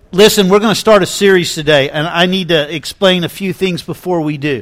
Listen, we're going to start a series today, and I need to explain a few things before we do.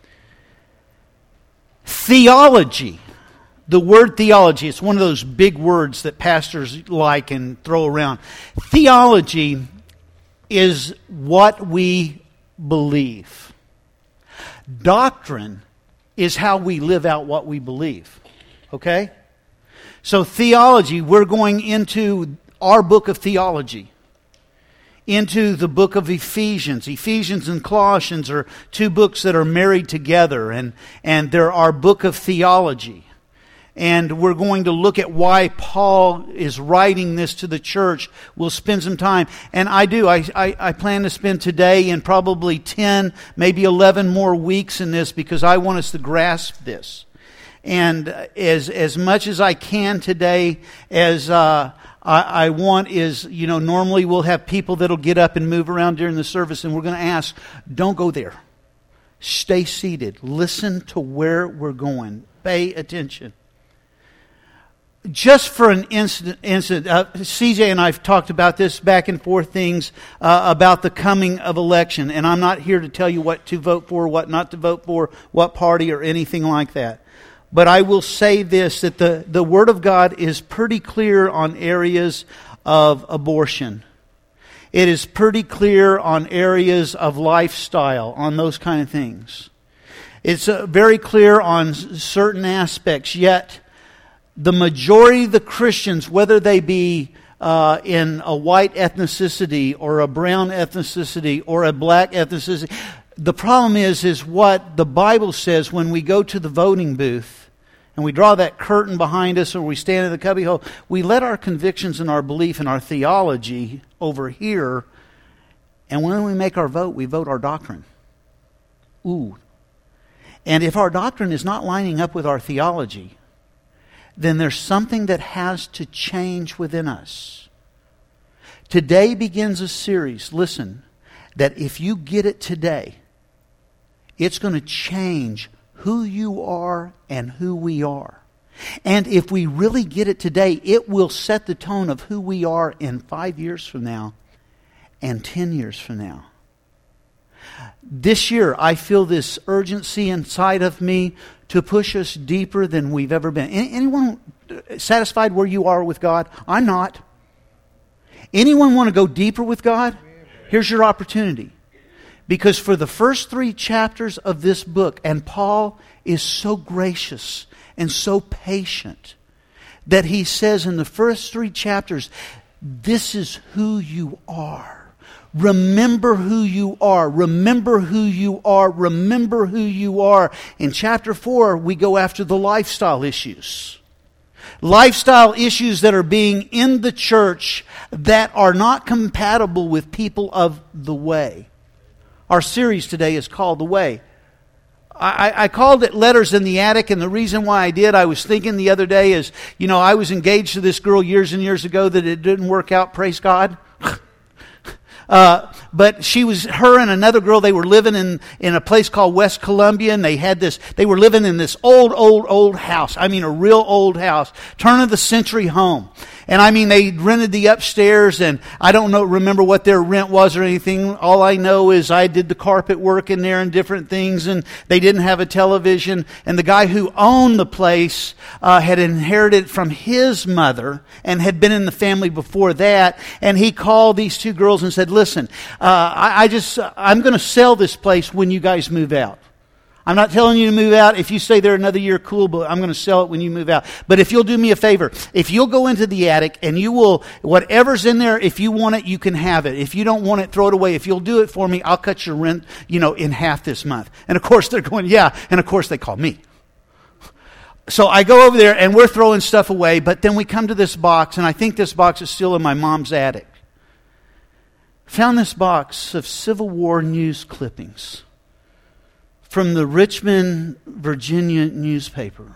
Theology. The word theology, it's one of those big words that pastors like and throw around. Theology is what we believe. Doctrine is how we live out what we believe. Okay? So theology, we're going into our book of theology. Into the book of Ephesians. Ephesians and Colossians are two books that are married together, and they're our book of theology. And we're going to look at why Paul is writing this to the church. We'll spend some time. And I plan to spend today and probably 10, maybe 11 more weeks in this because I want us to grasp this. And as much as I can today, as I want is, normally we'll have people that'll get up and move around during the service, and we're going to ask, don't go there. Stay seated. Listen to where we're going. Pay attention. Just for an instant, CJ and I have talked about this back and forth things about the coming of election, and I'm not here to tell you what to vote for, what not to vote for, what party or anything like that. But I will say this, that the Word of God is pretty clear on areas of abortion. It is pretty clear on areas of lifestyle, on those kind of things. It's very clear on certain aspects, yet the majority of the Christians, whether they be in a white ethnicity or a brown ethnicity or a black ethnicity, the problem is what the Bible says when we go to the voting booth and we draw that curtain behind us or we stand in the cubbyhole, we let our convictions and our belief and our theology over here, and when we make our vote, we vote our doctrine. Ooh. And if our doctrine is not lining up with our theology, then there's something that has to change within us. Today begins a series, listen, that if you get it today, it's going to change who you are and who we are. And if we really get it today, it will set the tone of who we are in 5 years from now and 10 years from now. This year, I feel this urgency inside of me to push us deeper than we've ever been. Anyone satisfied where you are with God? I'm not. Anyone want to go deeper with God? Here's your opportunity. Because for the first 3 chapters of this book, and Paul is so gracious and so patient, that he says in the first 3 chapters, this is who you are. Remember who you are. Remember who you are. Remember who you are. In chapter 4, we go after the lifestyle issues. Lifestyle issues that are being in the church that are not compatible with people of the way. Our series today is called The Way. I called it Letters in the Attic, and the reason why I did, I was thinking the other day is, I was engaged to this girl years and years ago that it didn't work out, praise God. But her and another girl, they were living in a place called West Columbia, and they were living in this old house. I mean, a real old house. Turn of the century home. And I mean, they rented the upstairs, and I don't remember what their rent was or anything. All I know is I did the carpet work in there and different things, and they didn't have a television. And the guy who owned the place had inherited it from his mother and had been in the family before that. And he called these 2 girls and said, listen, I'm going to sell this place when you guys move out. I'm not telling you to move out. If you stay there another year, cool, but I'm going to sell it when you move out. But if you'll do me a favor, if you'll go into the attic and you will, whatever's in there, if you want it, you can have it. If you don't want it, throw it away. If you'll do it for me, I'll cut your rent, in half this month. And of course they're going, yeah. And of course they call me. So I go over there and we're throwing stuff away, but then we come to this box, and I think this box is still in my mom's attic. Found this box of Civil War news clippings from the Richmond, Virginia newspaper.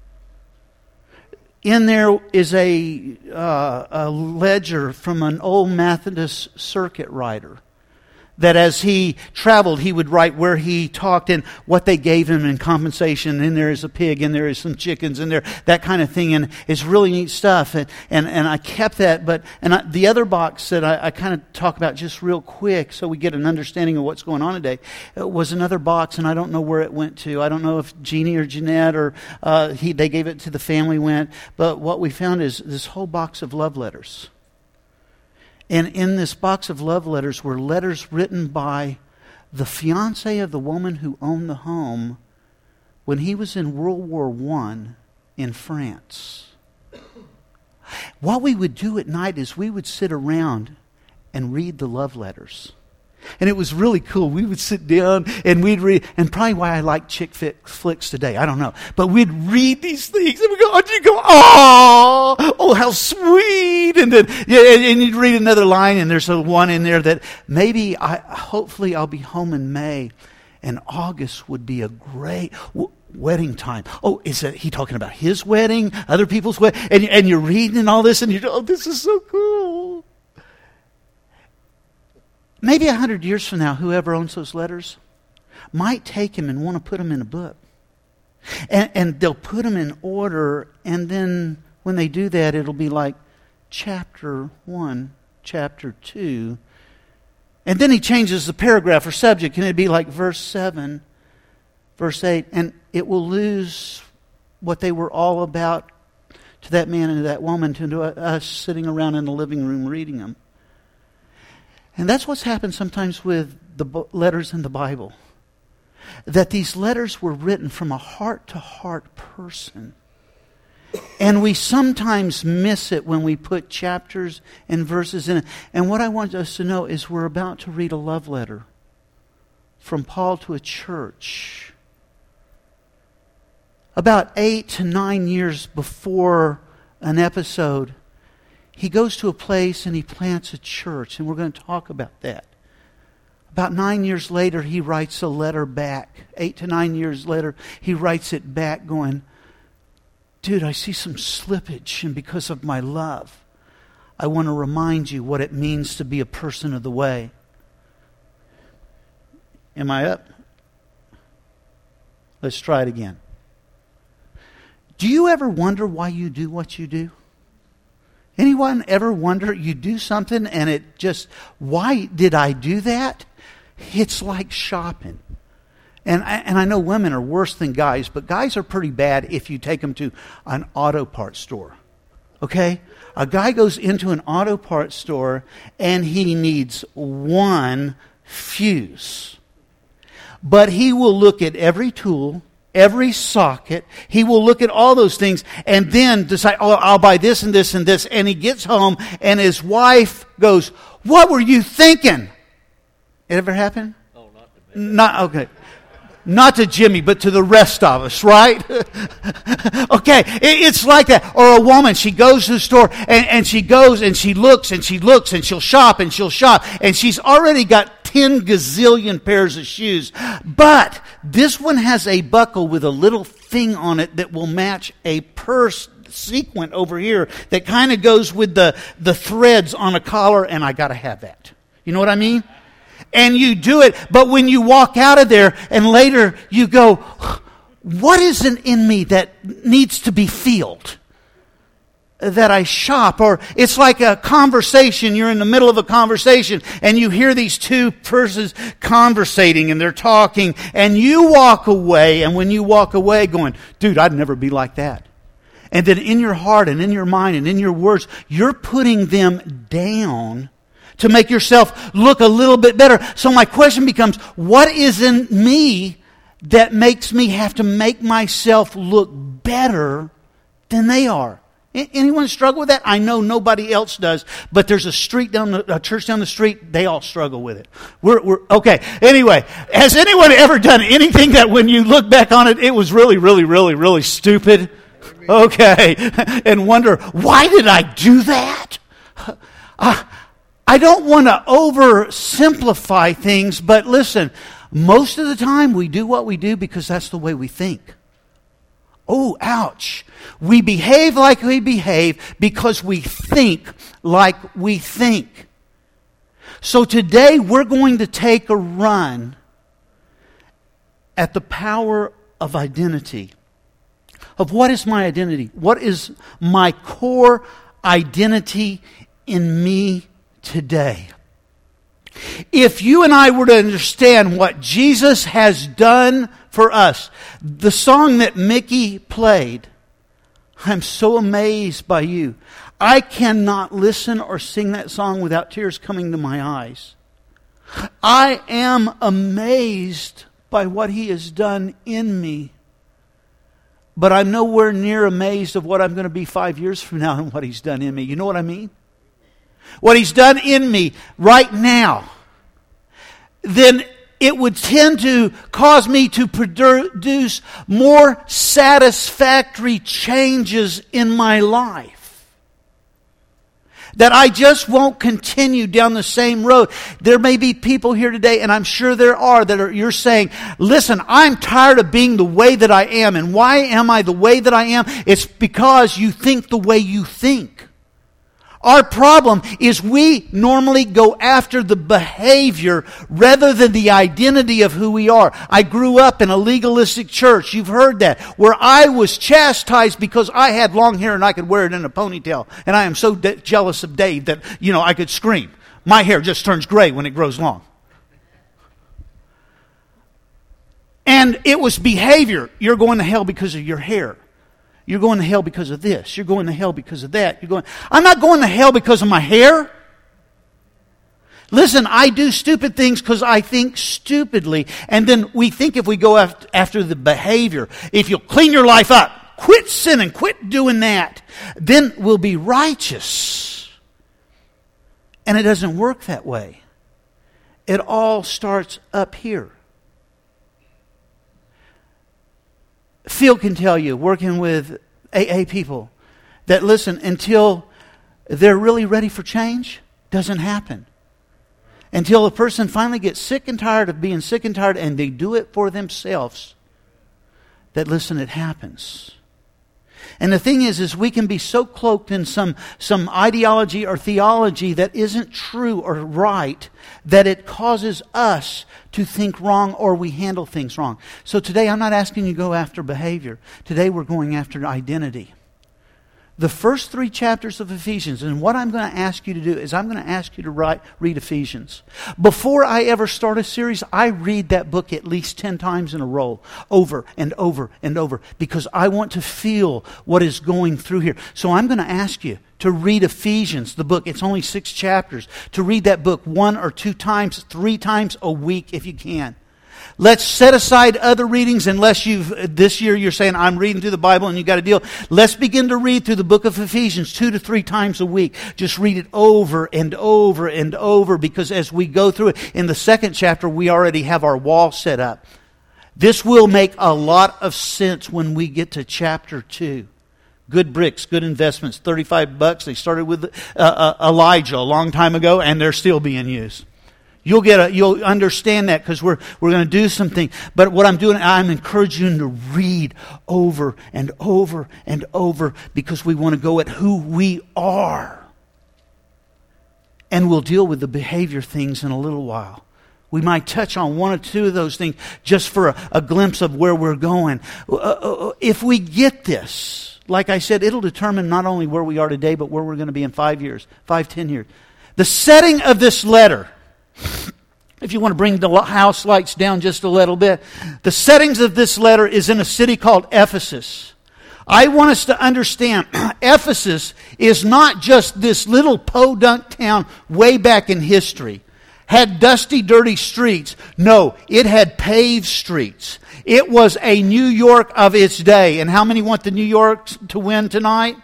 In there is a ledger from an old Methodist circuit rider that as he traveled, he would write where he talked and what they gave him in compensation. And there is a pig, and there is some chickens, and there that kind of thing. And it's really neat stuff. And I kept that. The other box that I kind of talk about just real quick, so we get an understanding of what's going on today, was another box, and I don't know where it went to. I don't know if Jeannie or Jeanette or they gave it to the family went. But what we found is this whole box of love letters. And in this box of love letters were letters written by the fiancé of the woman who owned the home when he was in World War I in France. What we would do at night is we would sit around and read the love letters. And it was really cool. We would sit down and we'd read, and probably why I like chick flicks today, I don't know. But we'd read these things and we'd go, oh, how sweet. And then, and you'd read another line, and there's a one in there that hopefully I'll be home in May, and August would be a great wedding time. Oh, is he talking about his wedding, other people's wedding? And you're reading all this, and you're, oh, this is so cool. Maybe 100 years from now, whoever owns those letters might take them and want to put them in a book. And they'll put them in order, and then when they do that, it'll be like chapter 1, chapter 2. And then he changes the paragraph or subject, and it'd be like verse 7, verse 8. And it will lose what they were all about to that man and to that woman, to us sitting around in the living room reading them. And that's what's happened sometimes with the letters in the Bible. That these letters were written from a heart-to-heart person. And we sometimes miss it when we put chapters and verses in it. And what I want us to know is we're about to read a love letter from Paul to a church. About 8 to 9 years before an episode, he goes to a place and he plants a church, and we're going to talk about that. About 9 years later, he writes a letter back. 8 to 9 years later, he writes it back going, dude, I see some slippage, and because of my love, I want to remind you what it means to be a person of the way. Am I up? Let's try it again. Do you ever wonder why you do what you do? Anyone ever wonder, you do something and it just, why did I do that? It's like shopping. And I know women are worse than guys, but guys are pretty bad if you take them to an auto parts store. Okay? A guy goes into an auto parts store and he needs one fuse. But he will look at every tool, every socket. He will look at all those things and then decide, oh, I'll buy this and this and this. And he gets home and his wife goes, what were you thinking? It ever happen? Oh, not to me. Not to Jimmy, but to the rest of us, right? Okay, it's like that. Or a woman, she goes to the store and she goes and she looks and she looks and she'll shop and she'll shop. And she's already got 10 gazillion pairs of shoes. But this one has a buckle with a little thing on it that will match a purse sequin over here that kind of goes with the threads on a collar, and I got to have that. You know what I mean? And you do it, but when you walk out of there and later you go, what is it in me that needs to be filled? That I shop. Or it's like a conversation. You're in the middle of a conversation and you hear these two persons conversating and they're talking, and you walk away, and when you walk away going, dude, I'd never be like that. And then in your heart and in your mind and in your words, you're putting them down to make yourself look a little bit better. So my question becomes, what is in me that makes me have to make myself look better than they are? Anyone struggle with that? I know nobody else does, but there's a church down the street, they all struggle with it. We're okay. Anyway, has anyone ever done anything that when you look back on it, it was really, really, really, really stupid? Okay. And wonder, why did I do that? I don't want to oversimplify things, but listen, most of the time we do what we do because that's the way we think. Oh, ouch. We behave like we behave because we think like we think. So today we're going to take a run at the power of identity. Of what is my identity? What is my core identity in me today? If you and I were to understand what Jesus has done for us, the song that Mickey played, I'm so amazed by you. I cannot listen or sing that song without tears coming to my eyes. I am amazed by what He has done in me. But I'm nowhere near amazed of what I'm going to be 5 years from now and what He's done in me. You know what I mean? What He's done in me right now. Then it would tend to cause me to produce more satisfactory changes in my life. That I just won't continue down the same road. There may be people here today, and I'm sure there are, you're saying, listen, I'm tired of being the way that I am. And why am I the way that I am? It's because you think the way you think. Our problem is we normally go after the behavior rather than the identity of who we are. I grew up in a legalistic church. You've heard that. Where I was chastised because I had long hair and I could wear it in a ponytail. And I am so jealous of Dave that, I could scream. My hair just turns gray when it grows long. And it was behavior. You're going to hell because of your hair. You're going to hell because of this. You're going to hell because of that. I'm not going to hell because of my hair. Listen, I do stupid things because I think stupidly. And then we think if we go after the behavior, if you'll clean your life up, quit sinning, quit doing that, then we'll be righteous. And it doesn't work that way. It all starts up here. Phil can tell you, working with AA people, that listen, until they're really ready for change, doesn't happen. Until a person finally gets sick and tired of being sick and tired and they do it for themselves, that listen, it happens. And the thing is we can be so cloaked in some ideology or theology that isn't true or right that it causes us to think wrong or we handle things wrong. So today I'm not asking you to go after behavior. Today we're going after identity. The first 3 chapters of Ephesians, and what I'm going to ask you to do is I'm going to ask you to read Ephesians. Before I ever start a series, I read that book at least 10 times in a row, over and over and over, because I want to feel what is going through here. So I'm going to ask you to read Ephesians, the book. It's only 6 chapters. To read that book 1 or 2 times, 3 times a week if you can. Let's set aside other readings unless this year you're saying, I'm reading through the Bible and you got a deal. Let's begin to read through the book of Ephesians 2 to 3 times a week. Just read it over and over and over, because as we go through it, in the 2nd chapter, we already have our wall set up. This will make a lot of sense when we get to chapter 2. Good bricks, good investments, $35. They started with Elijah a long time ago, and they're still being used. You'll understand that because we're going to do something. But what I'm doing, I'm encouraging you to read over and over and over, because we want to go at who we are. And we'll deal with the behavior things in a little while. We might touch on 1 or 2 of those things just for a glimpse of where we're going. If we get this, like I said, it'll determine not only where we are today, but where we're going to be in 5 years, 10 years. The setting of this letter, if you want to bring the house lights down just a little bit, the settings of this letter is in a city called Ephesus. I want us to understand, Ephesus is not just this little podunk town way back in history. Had dusty, dirty streets. No, it had paved streets. It was a New York of its day. And how many want the New York to win tonight?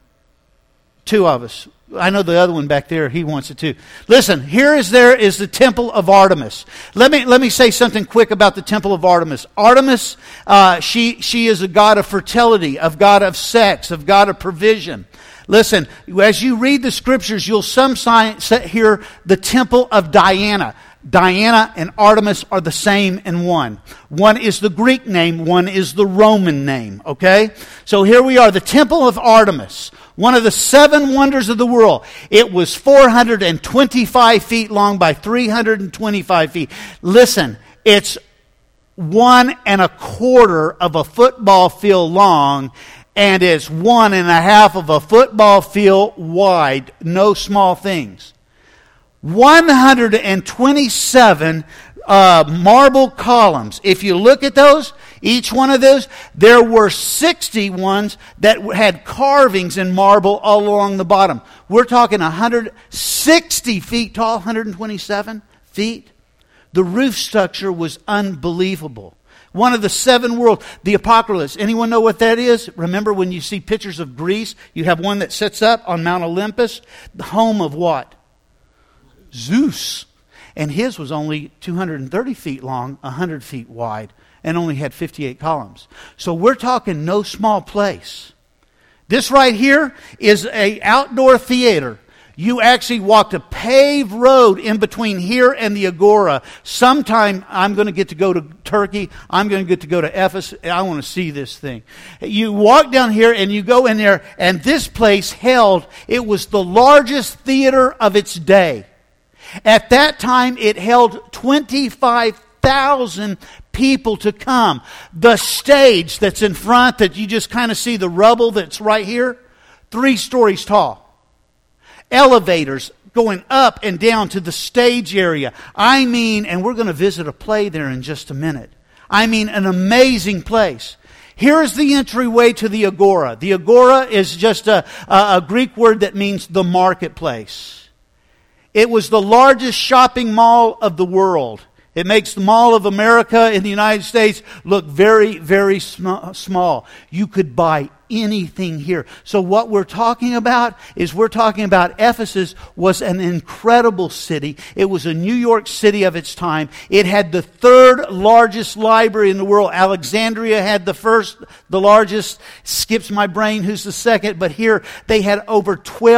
2 of us. I know the other one back there, he wants it too. Listen, there is the Temple of Artemis. Let me say something quick about the Temple of Artemis. Artemis, she is a god of fertility, of god of sex, of god of provision. Listen, as you read the scriptures, you'll sometimes hear the Temple of Diana. Diana and Artemis are the same in one. One is the Greek name, one is the Roman name, okay? So here we are, the Temple of Artemis, one of the 7 wonders of the world. It was 425 feet long by 325 feet. Listen, it's 1 1/4 of a football field long, and it's 1 1/2 of a football field wide. No small things. 127 marble columns. If you look at those, each one of those, there were 60 ones that had carvings in marble all along the bottom. We're talking 160 feet tall, 127 feet. The roof structure was unbelievable. One of the 7 worlds, the Apocalypse. Anyone know what that is? Remember when you see pictures of Greece, you have one that sits up on Mount Olympus, the home of what? Zeus. And his was only 230 feet long, 100 feet wide, and only had 58 columns. So we're talking no small place. This right here is an outdoor theater. You actually walked a paved road in between here and the Agora. Sometime I'm going to get to go to Turkey. I'm going to get to go to Ephesus. I want to see this thing. You walk down here and you go in there, and this place it was the largest theater of its day. At that time, it held 25,000 people to come. The stage that's in front that you just kind of see the rubble that's right here, 3 stories tall. Elevators going up and down to the stage area. I mean, and we're going to visit a play there in just a minute. I mean, an amazing place. Here is the entryway to the Agora. The Agora is just a Greek word that means the marketplace. It was the largest shopping mall of the world. It makes the Mall of America in the United States look very, very small. You could buy anything here. So what we're talking about is Ephesus was an incredible city. It was a New York City of its time. It had the 3rd largest library in the world. Alexandria had the largest. Skips my brain who's the second. But here they had over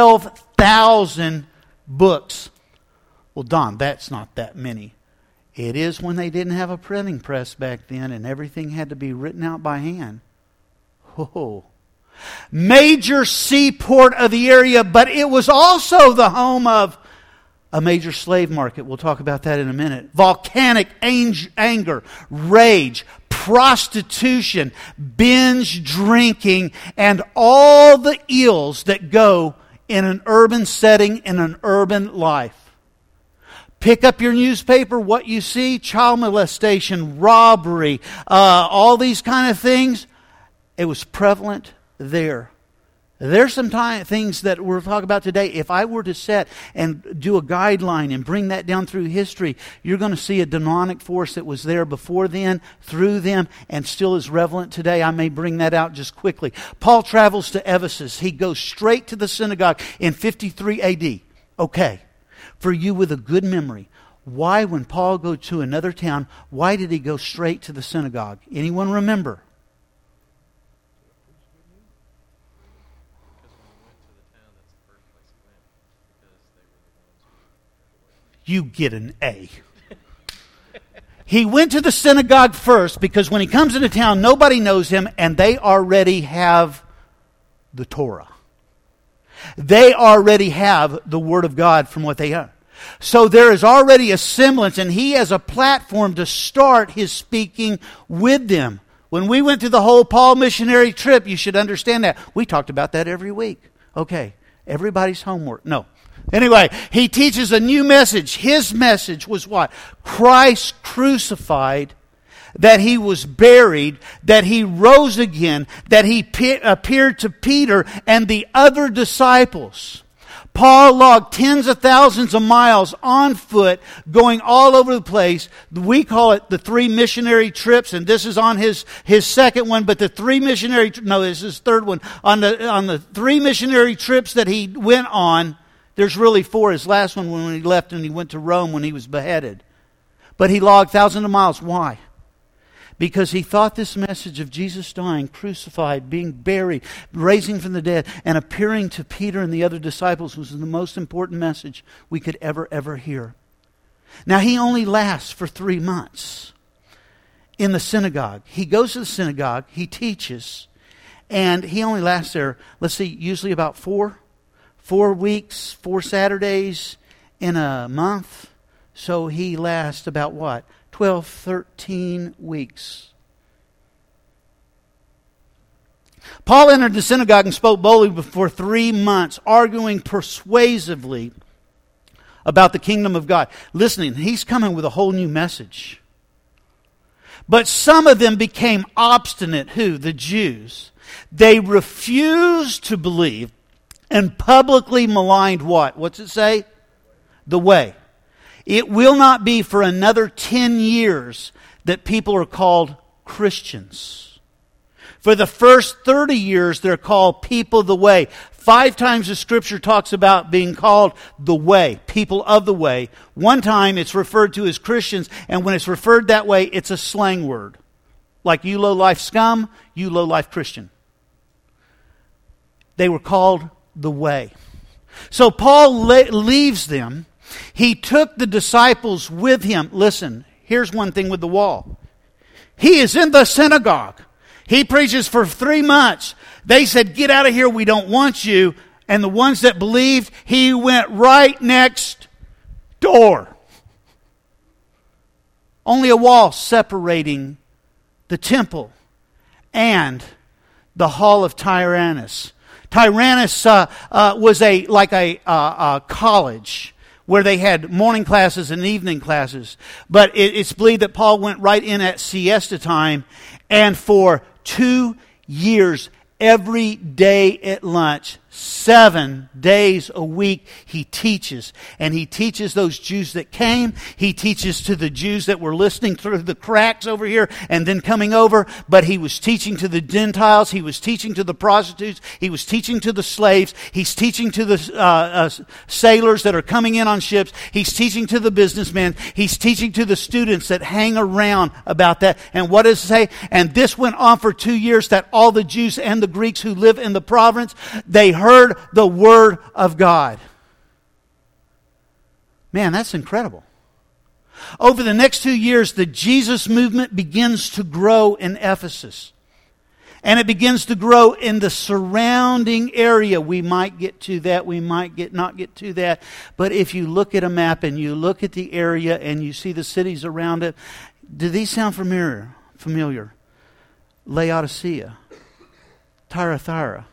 12,000 books. Well, Don, that's not that many. It is when they didn't have a printing press back then and everything had to be written out by hand. Oh. Major seaport of the area, but it was also the home of a major slave market. We'll talk about that in a minute. Volcanic anger, rage, prostitution, binge drinking, and all the ills that go in an urban setting, in an urban life. Pick up your newspaper, what you see, child molestation, robbery, all these kind of things. It was prevalent there. There's some things that we'll talk about today. If I were to set and do a guideline and bring that down through history, you're going to see a demonic force that was there before then, through them, and still is relevant today. I may bring that out just quickly. Paul travels to Ephesus. He goes straight to the synagogue in 53 AD. Okay. For you with a good memory, why, when Paul goes to another town, why did he go straight to the synagogue? Anyone remember? You get an A. He went to the synagogue first because when he comes into town, nobody knows him and they already have the Torah. They already have the Word of God from what they have. So there is already a semblance, and he has a platform to start his speaking with them. When we went through the whole Paul missionary trip, you should understand that. We talked about that every week. Okay, everybody's homework. No. Anyway, he teaches a new message. His message was what? Christ crucified, that he was buried, that he rose again, that he appeared to Peter and the other disciples. Paul logged tens of thousands of miles on foot, going all over the place. We call it the 3 missionary trips, and this is on his second one, but the 3 missionary, no, this is his third one. On the 3 missionary trips that he went on, there's really 4. His last one when he left and he went to Rome when he was beheaded. But he logged thousands of miles. Why? Because he thought this message of Jesus dying, crucified, being buried, raising from the dead, and appearing to Peter and the other disciples was the most important message we could ever hear. Now, he only lasts for 3 months in the synagogue. He goes to the synagogue, he teaches, and he only lasts there, let's see, usually about 4 weeks, 4 Saturdays in a month. So he lasts about what? 12, 13 weeks. Paul entered the synagogue and spoke boldly for 3 months, arguing persuasively about the kingdom of God. Listening, he's coming with a whole new message. But some of them became obstinate. Who? The Jews. They refused to believe and publicly maligned what? What's it say? The way. It will not be for another 10 years that people are called Christians. For the first 30 years, they're called people of the way. 5 times the Scripture talks about being called the way, people of the way. 1 time it's referred to as Christians, and when it's referred that way, it's a slang word. Like you low-life scum, you low-life Christian. They were called the way. So Paul leaves them. He took the disciples with him. Listen, here's one thing with the wall. He is in the synagogue. He preaches for 3 months. They said, get out of here, we don't want you. And the ones that believed, he went right next door. Only a wall separating the temple and the hall of Tyrannus. Tyrannus was like a college where they had morning classes and evening classes. But it's believed that Paul went right in at siesta time, and for 2 years, every day at lunch, 7 days a week, he teaches. And he teaches those Jews that came. He teaches to the Jews that were listening through the cracks over here and then coming over. But he was teaching to the Gentiles. He was teaching to the prostitutes. He was teaching to the slaves. He's teaching to the sailors that are coming in on ships. He's teaching to the businessmen. He's teaching to the students that hang around about that. And what does it say? And this went on for 2 years, that all the Jews and the Greeks who live in the province, they heard the word of God. Man, that's incredible. Over the next 2 years, the Jesus movement begins to grow in Ephesus. And it begins to grow in the surrounding area. We might get to that, we might not get to that. But if you look at a map and you look at the area and you see the cities around it, do these sound familiar? Laodicea, Thyatira.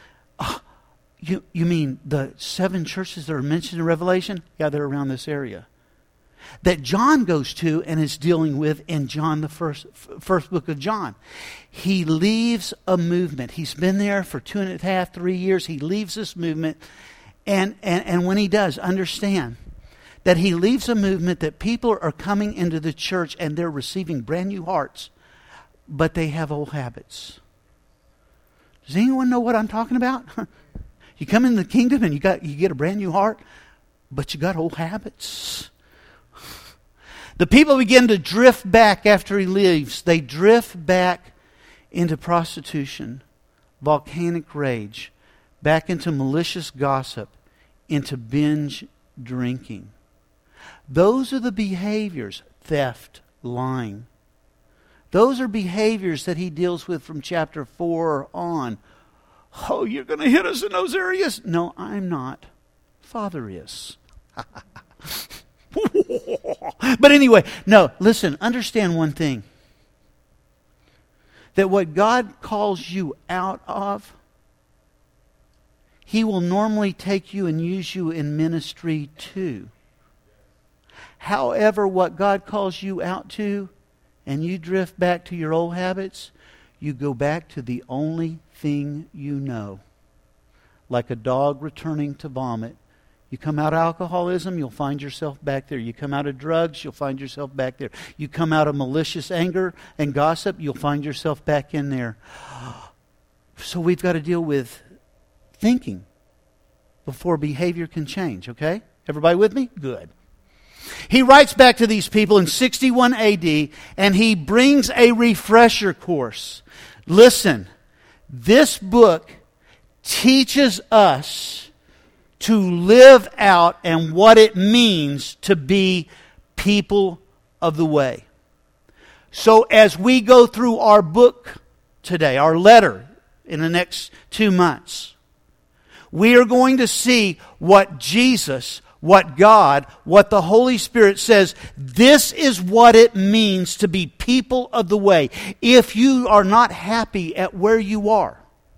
You mean the 7 churches that are mentioned in Revelation? Yeah, they're around this area. That John goes to and is dealing with in John, the first book of John. He leaves a movement. He's been there for 2.5, 3 years. He leaves this movement. And when he does, understand that he leaves a movement that people are coming into the church and they're receiving brand new hearts, but they have old habits. Does anyone know what I'm talking about? You come in the kingdom and you get a brand new heart, but you got old habits. The people begin to drift back after he leaves. They drift back into prostitution, volcanic rage, back into malicious gossip, into binge drinking. Those are the behaviors, theft, lying. Those are behaviors that he deals with from chapter 4 on. Oh, you're going to hit us in those areas? No, I'm not. Father is. But anyway, no, listen, understand one thing. That what God calls you out of, He will normally take you and use you in ministry too. However, what God calls you out to, and you drift back to your old habits, you go back to the only thing you know. Like a dog returning to vomit. You come out of alcoholism, you'll find yourself back there. You come out of drugs, you'll find yourself back there. You come out of malicious anger and gossip, you'll find yourself back in there. So we've got to deal with thinking before behavior can change, okay? Everybody with me? Good. He writes back to these people in 61 AD, and he brings a refresher course. Listen, this book teaches us to live out and what it means to be people of the way. So as we go through our book today, our letter in the next 2 months, we are going to see what Jesus, what God, what the Holy Spirit says. This is what it means to be people of the way. If you are not happy at where you are,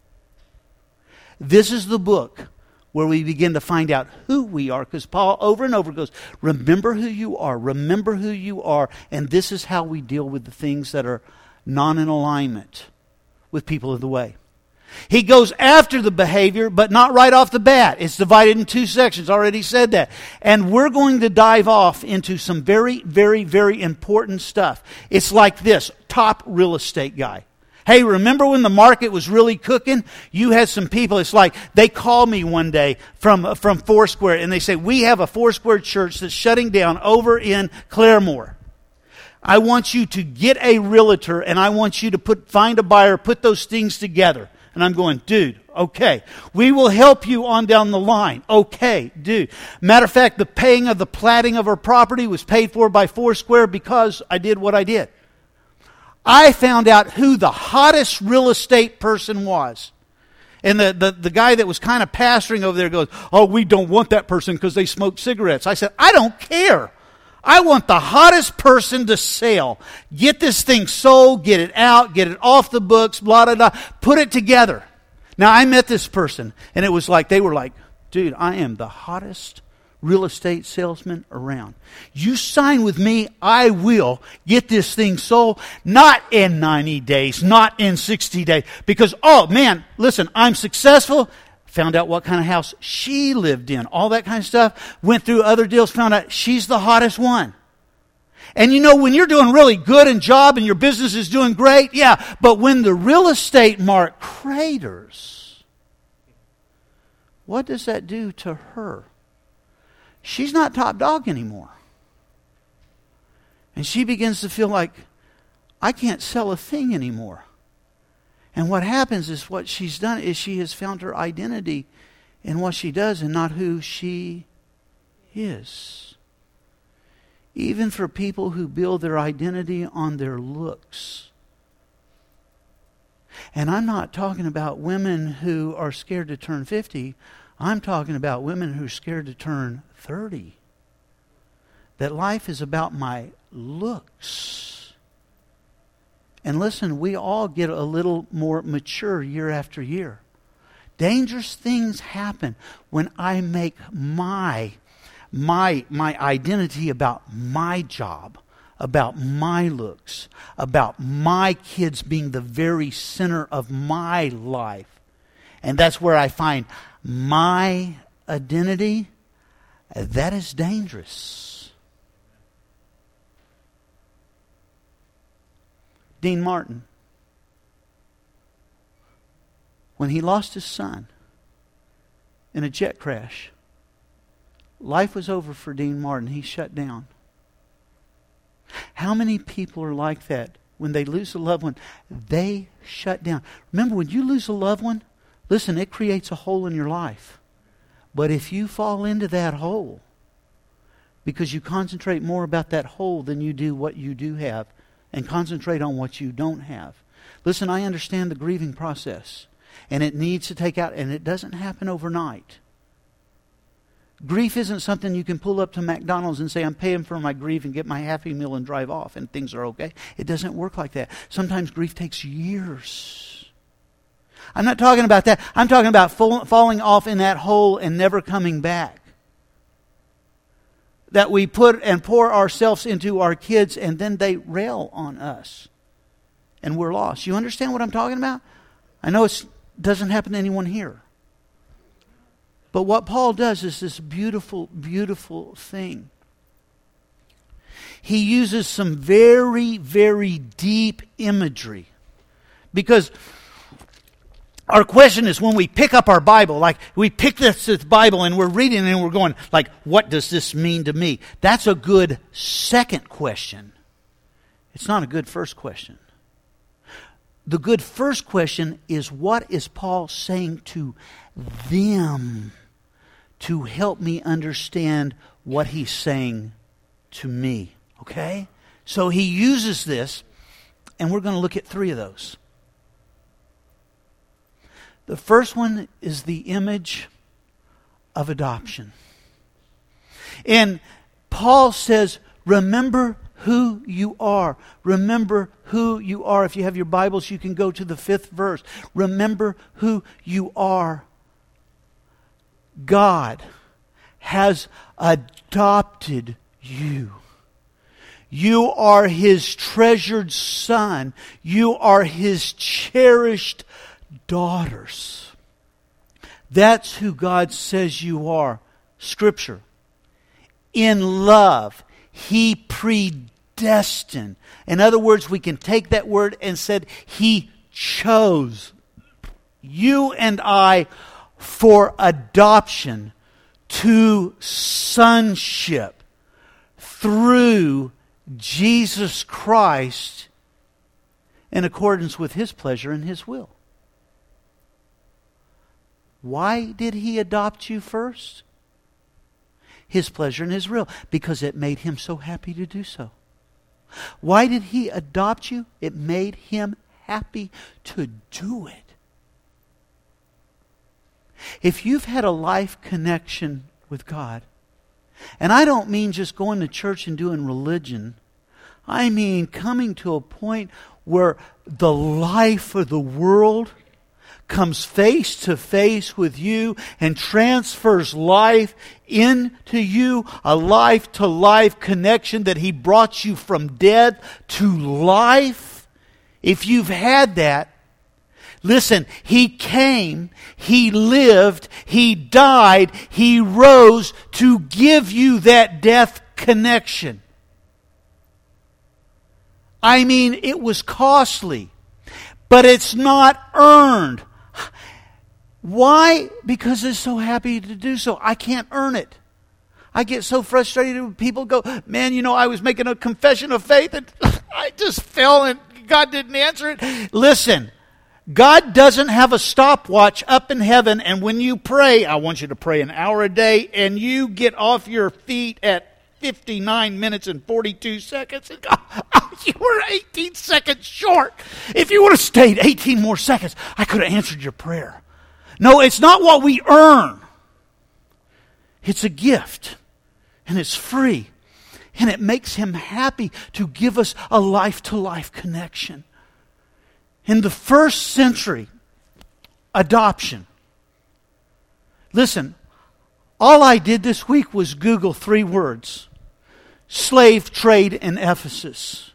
this is the book where we begin to find out who we are. Because Paul over and over goes, remember who you are, remember who you are. And this is how we deal with the things that are not in alignment with people of the way. He goes after the behavior, but not right off the bat. It's divided in 2 sections. Already said that. And we're going to dive off into some very, very, very important stuff. It's like this. Top real estate guy. Hey, remember when the market was really cooking? You had some people, it's like, they called me one day from Foursquare, and they say, we have a Foursquare church that's shutting down over in Claremore. I want you to get a realtor, and I want you to find a buyer, put those things together. And I'm going, dude, okay. We will help you on down the line. Okay, dude. Matter of fact, the paying of the platting of our property was paid for by Foursquare because I did what I did. I found out who the hottest real estate person was. And the guy that was kind of pastoring over there goes, oh, we don't want that person because they smoke cigarettes. I said, I don't care. I want the hottest person to sell. Get this thing sold, get it out, get it off the books, blah, blah, blah. Put it together. Now, I met this person, and it was like, they were like, dude, I am the hottest real estate salesman around. You sign with me, I will get this thing sold. Not in 90 days, not in 60 days. Because, oh man, listen, I'm successful. Found out what kind of house she lived in. All that kind of stuff. Went through other deals, found out she's the hottest one. And you know, when you're doing really good in job and your business is doing great, yeah. But when the real estate market craters, what does that do to her? She's not top dog anymore. And she begins to feel like, I can't sell a thing anymore. And what happens is what she's done is she has found her identity in what she does and not who she is. Even for people who build their identity on their looks. And I'm not talking about women who are scared to turn 50. I'm talking about women who are scared to turn 30. That life is about my looks. And listen, we all get a little more mature year after year. Dangerous things happen when I make my identity about my job, about my looks, about my kids being the very center of my life. And that's where I find my identity. That is dangerous. Dean Martin, when he lost his son in a jet crash, life was over for Dean Martin. He shut down. How many people are like that? When they lose a loved one, they shut down. Remember, when you lose a loved one, listen, it creates a hole in your life. But if you fall into that hole, because you concentrate more about that hole than you do what you do have, and concentrate on what you don't have. Listen, I understand the grieving process, and it needs to take out, and it doesn't happen overnight. Grief isn't something you can pull up to McDonald's and say, I'm paying for my grief and get my Happy Meal and drive off and things are okay. It doesn't work like that. Sometimes grief takes years. I'm not talking about that. I'm talking about falling off in that hole and never coming back. That we put and pour ourselves into our kids and then they rail on us. And we're lost. You understand what I'm talking about? I know it doesn't happen to anyone here. But what Paul does is this beautiful, beautiful thing. He uses some very, very deep imagery. Because our question is when we pick up our Bible, like we pick this Bible and we're reading and we're going, like, what does this mean to me? That's a good second question. It's not a good first question. The good first question is, what is Paul saying to them to help me understand what he's saying to me. Okay? So he uses this, and we're going to look at 3 of those. The first one is the image of adoption. And Paul says, remember who you are. Remember who you are. If you have your Bibles, you can go to the 5th verse. Remember who you are. God has adopted you. You are His treasured son. You are His cherished daughters. That's who God says you are. Scripture. In love, He predestined. In other words, we can take that word and said He chose you and I for adoption to sonship through Jesus Christ in accordance with His pleasure and His will. Why did He adopt you first? His pleasure and His will, because it made Him so happy to do so. Why did He adopt you? It made Him happy to do it. If you've had a life connection with God, and I don't mean just going to church and doing religion, I mean coming to a point where the life of the world comes face to face with you and transfers life into you, a life-to-life connection that He brought you from dead to life. If you've had that, listen, He came, He lived, He died, He rose to give you that death connection. I mean, it was costly, but it's not earned. Why? Because He's so happy to do so. I can't earn it. I get so frustrated when people go, man, I was making a confession of faith and I just fell and God didn't answer it. Listen, God doesn't have a stopwatch up in heaven, and when you pray, I want you to pray an hour a day, and you get off your feet at 59 minutes and 42 seconds, and go, you were 18 seconds short. If you would have stayed 18 more seconds, I could have answered your prayer. No, it's not what we earn. It's a gift, and it's free, and it makes Him happy to give us a life-to-life connection. In the first century, adoption. Listen, all I did this week was Google 3 words. Slave trade in Ephesus.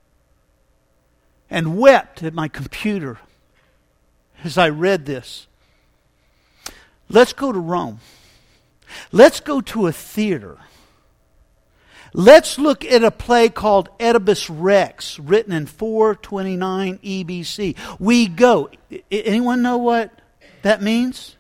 And wept at my computer as I read this. Let's go to Rome. Let's go to a theater. Let's look at a play called Oedipus Rex, written in 429 EBC. We go. Anyone know what that means?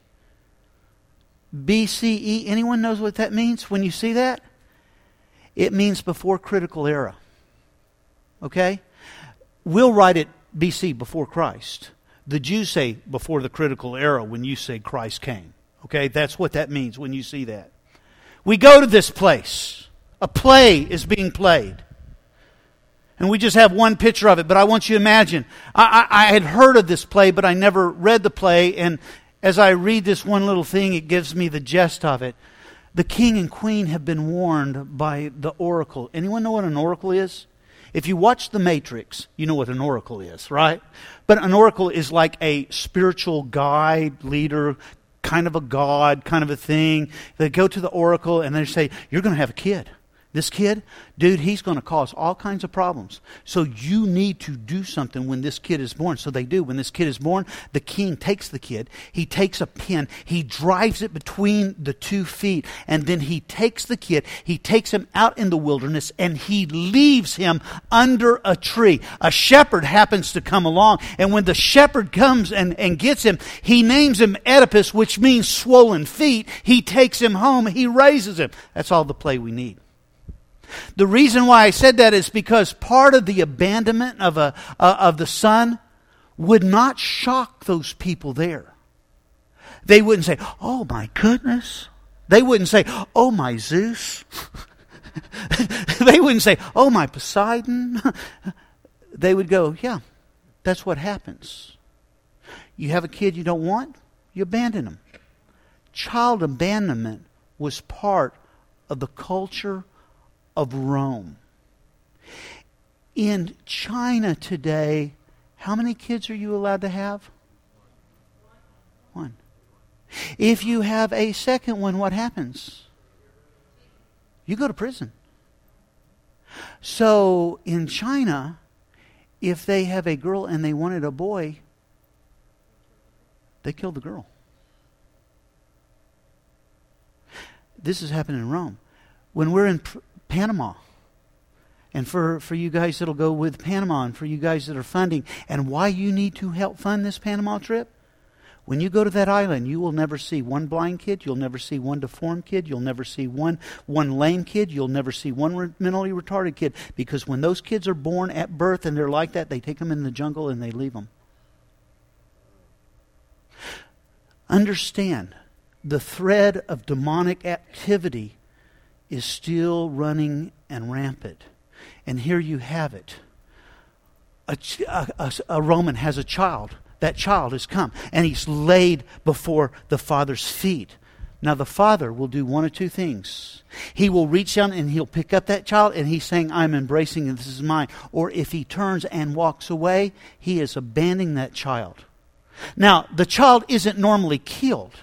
BCE. Anyone knows what that means when you see that? It means before critical era. Okay? We'll write it BC, before Christ. The Jews say before the critical era when you say Christ came. Okay? That's what that means when you see that. We go to this place. A play is being played. And we just have one picture of it, but I want you to imagine. I had heard of this play, but I never read the play, and as I read this one little thing, it gives me the gist of it. The king and queen have been warned by the oracle. Anyone know what an oracle is? If you watch The Matrix, you know what an oracle is, right? But an oracle is like a spiritual guide, leader, kind of a god, kind of a thing. They go to the oracle and they say, you're going to have a kid. This kid, dude, he's going to cause all kinds of problems. So you need to do something when this kid is born. So they do. When this kid is born, the king takes the kid. He takes a pin. He drives it between the 2 feet. And then he takes the kid. He takes him out in the wilderness and he leaves him under a tree. A shepherd happens to come along. And when the shepherd comes and gets him, he names him Oedipus, which means swollen feet. He takes him home. He raises him. That's all the play we need. The reason why I said that is because part of the abandonment of the son would not shock those people there. They wouldn't say, oh my goodness. They wouldn't say, oh my Zeus. They wouldn't say, "Oh, my Poseidon." They would go, "Yeah, that's what happens. You have a kid you don't want, you abandon them." Child abandonment was part of the culture of Rome. In China today, how many kids are you allowed to have? One. If you have a second one, what happens? You go to prison. So in China, if they have a girl and they wanted a boy, they kill the girl. This is happening in Rome. When we're in Panama, and for you guys that'll go with Panama, and for you guys that are funding, and why you need to help fund this Panama trip, when you go to that island, you will never see one blind kid, you'll never see one deformed kid, you'll never see one lame kid, you'll never see one mentally retarded kid, because when those kids are born at birth and they're like that, they take them in the jungle and they leave them. Understand, the thread of demonic activity is still running and rampant. And here you have it. A Roman has a child. That child has come, and he's laid before the father's feet. Now the father will do one of two things. He will reach down and he'll pick up that child, and he's saying, "I'm embracing and this is mine." Or if he turns and walks away, he is abandoning that child. Now, the child isn't normally killed,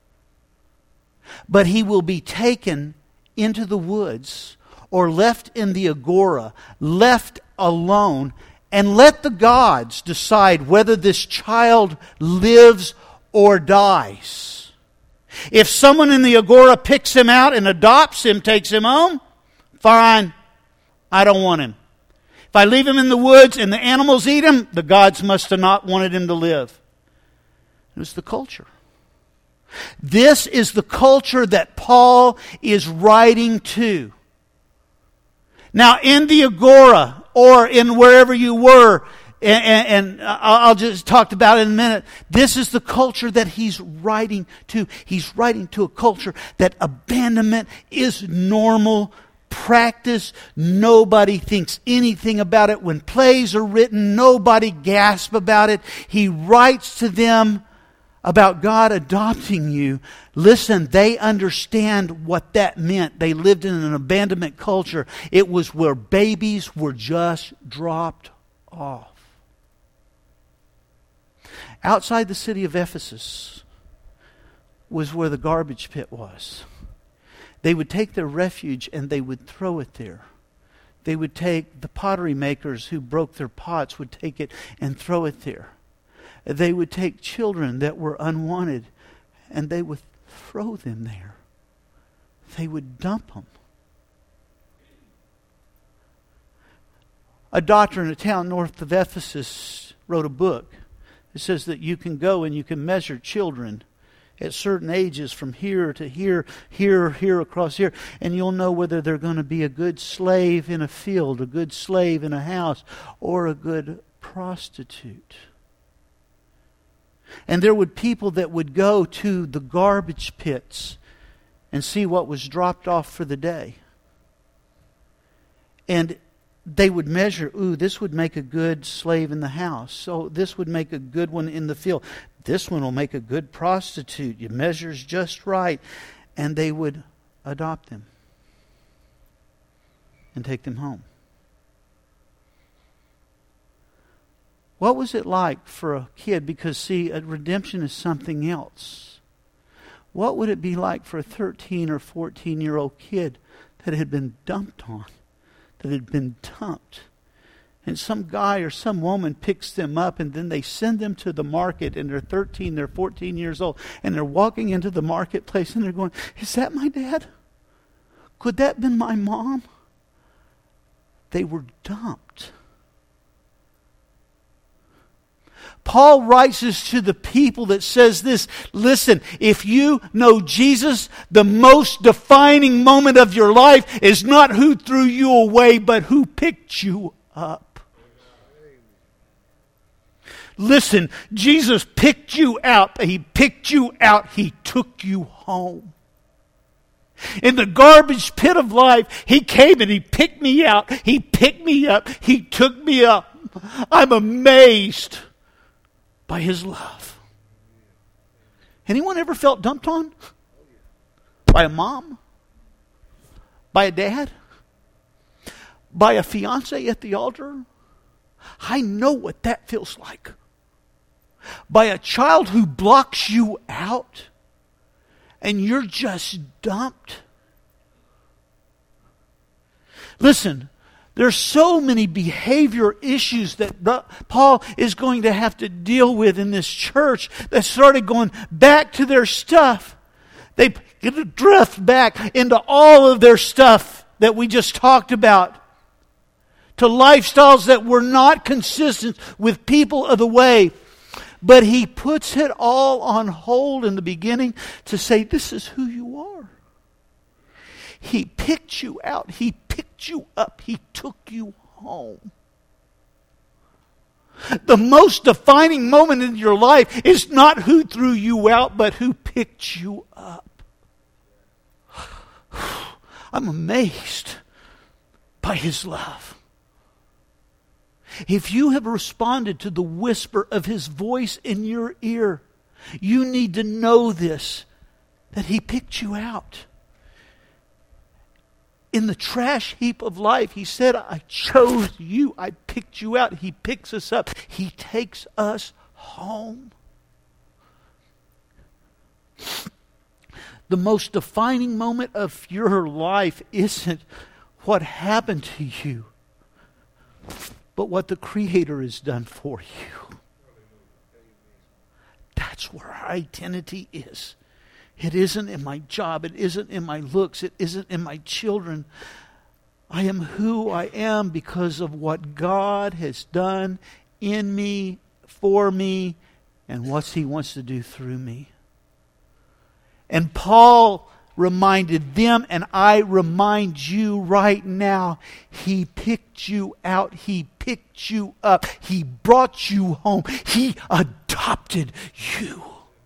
but he will be taken into the woods or left in the agora, left alone, and let the gods decide whether this child lives or dies. If someone in the agora picks him out and adopts him, takes him home, fine, I don't want him. If I leave him in the woods and the animals eat him, the gods must have not wanted him to live. It was the culture. This is the culture that Paul is writing to. Now, in the agora, or in wherever you were, and I'll just talk about it in a minute, this is the culture that he's writing to. He's writing to a culture that abandonment is normal practice. Nobody thinks anything about it. When plays are written, nobody gasps about it. He writes to them about God adopting you. Listen, they understand what that meant. They lived in an abandonment culture. It was where babies were just dropped off. Outside the city of Ephesus was where the garbage pit was. They would take their refuge and they would throw it there. They would take, the pottery makers who broke their pots would take it and throw it there. They would take children that were unwanted and they would throw them there. They would dump them. A doctor in a town north of Ephesus wrote a book. It says that you can go and you can measure children at certain ages from here to here, here, across here, and you'll know whether they're going to be a good slave in a field, a good slave in a house, or a good prostitute. And there would people that would go to the garbage pits and see what was dropped off for the day. And they would measure, this would make a good slave in the house. So this would make a good one in the field. This one will make a good prostitute. Your measure's just right. And they would adopt them and take them home. What was it like for a kid? Because, see, redemption is something else. What would it be like for a 13 or 14-year-old kid that had been dumped on, that had been dumped? And some guy or some woman picks them up and then they send them to the market, and they're 13, they're 14 years old, and they're walking into the marketplace and they're going, "Is that my dad? Could that have been my mom?" They were dumped. Paul writes this to the people that says this, listen, if you know Jesus, the most defining moment of your life is not who threw you away, but who picked you up. Listen, Jesus picked you out. He picked you out. He took you home. In the garbage pit of life, He came and He picked me out. He picked me up. He took me up. I'm amazed by His love. Anyone ever felt dumped on? By a mom? By a dad? By a fiance at the altar? I know what that feels like. By a child who blocks you out and you're just dumped. Listen, there's so many behavior issues that Paul is going to have to deal with in this church that started going back to their stuff. They drift back into all of their stuff that we just talked about, to lifestyles that were not consistent with people of the way. But he puts it all on hold in the beginning to say, this is who you are. He picked you out. He picked you up. He took you home. The most defining moment in your life is not who threw you out, but who picked you up. I'm amazed by His love. If you have responded to the whisper of His voice in your ear, you need to know this, that He picked you out. In the trash heap of life, He said, I chose you. I picked you out. He picks us up. He takes us home. The most defining moment of your life isn't what happened to you, but what the Creator has done for you. That's where our identity is. It isn't in my job. It isn't in my looks. It isn't in my children. I am who I am because of what God has done in me, for me, and what He wants to do through me. And Paul reminded them, and I remind you right now, He picked you out. He picked you up. He brought you home. He adopted you.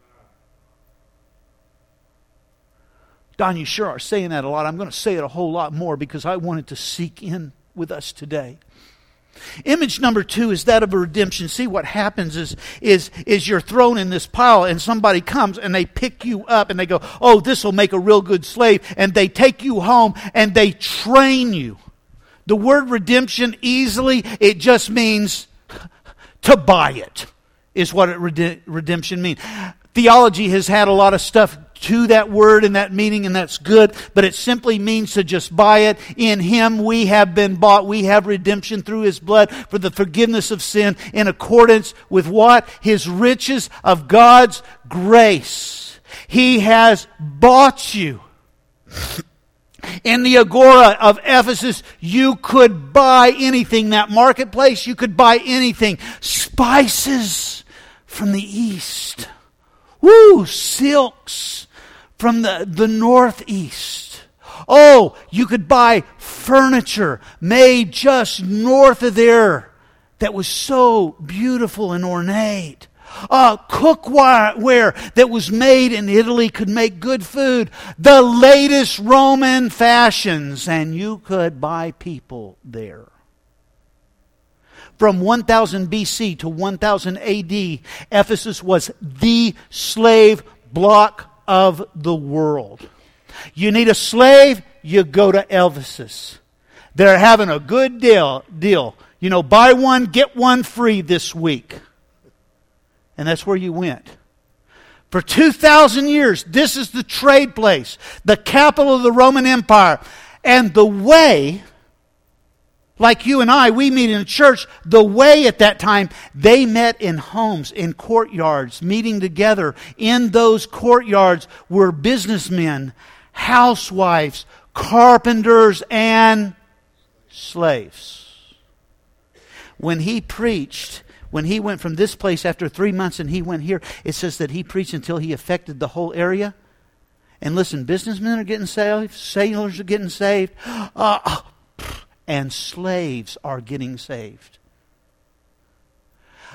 Don, you sure are saying that a lot. I'm going to say it a whole lot more because I want it to seek in with us today. Image number 2 is that of a redemption. See, what happens is you're thrown in this pile and somebody comes and they pick you up and they go, oh, this will make a real good slave. And they take you home and they train you. The word redemption, easily, it just means to buy it, is what redemption means. Theology has had a lot of stuff to that word and that meaning, and that's good, but it simply means to just buy it. In Him we have been bought. We have redemption through His blood for the forgiveness of sin in accordance with what? His riches of God's grace. He has bought you. In the Agora of Ephesus, you could buy anything. That marketplace, you could buy anything. Spices from the east. Woo! Silks from the northeast. Oh, you could buy furniture made just north of there that was so beautiful and ornate. Cookware that was made in Italy could make good food. The latest Roman fashions, and you could buy people there. From 1000 BC to 1000 AD, Ephesus was the slave block of the world. You need a slave, you go to Ephesus. They're having a good deal. You know, buy one, get one free this week. And that's where you went. For 2,000 years, this is the trade place, the capital of the Roman Empire. And the way, like you and I, we meet in a church, the way at that time, they met in homes, in courtyards, meeting together. In those courtyards were businessmen, housewives, carpenters, and slaves. When he preached, when he went from this place after 3 months and he went here, it says that he preached until he affected the whole area. And listen, businessmen are getting saved, sailors are getting saved, and slaves are getting saved.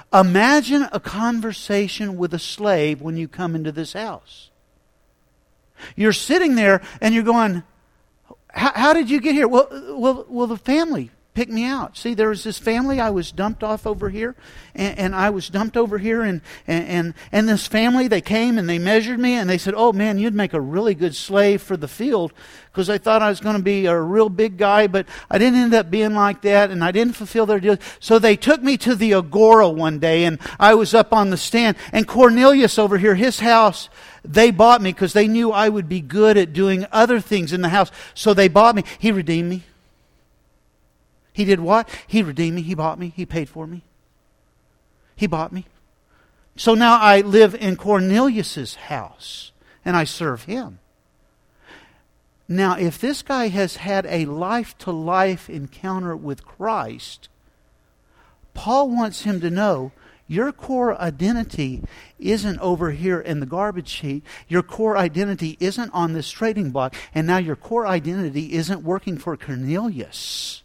Imagine a conversation with a slave when you come into this house. You're sitting there and you're going, how did you get here? Well, the family picked me out. See, there was this family. I was dumped off over here, and I was dumped over here, and this family, they came and they measured me, and they said, oh man, you'd make a really good slave for the field, because I thought I was going to be a real big guy, but I didn't end up being like that, and I didn't fulfill their deal. So they took me to the Agora one day, and I was up on the stand, and Cornelius over here, his house, they bought me because they knew I would be good at doing other things in the house. So they bought me. He redeemed me. He did what? He redeemed me. He bought me. He paid for me. He bought me. So now I live in Cornelius's house and I serve him. Now, if this guy has had a life-to-life encounter with Christ, Paul wants him to know your core identity isn't over here in the garbage heap. Your core identity isn't on this trading block. And now your core identity isn't working for Cornelius.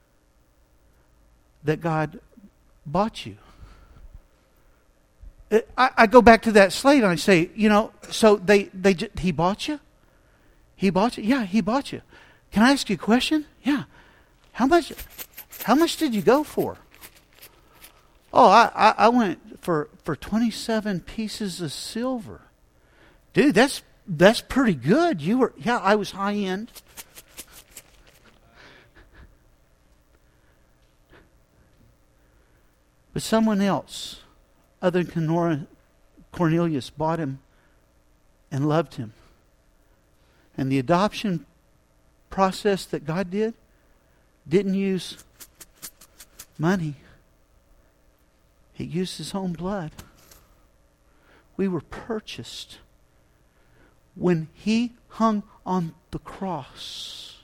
That God bought you. I go back to that slave and I say, so he bought you? He bought you? Yeah, he bought you. Can I ask you a question? Yeah. How much did you go for? Oh, I went for 27 pieces of silver. Dude, that's pretty good. I was high end. But someone else, other than Cornelius, bought him and loved him. And the adoption process that God didn't use money. He used His own blood. We were purchased. When He hung on the cross,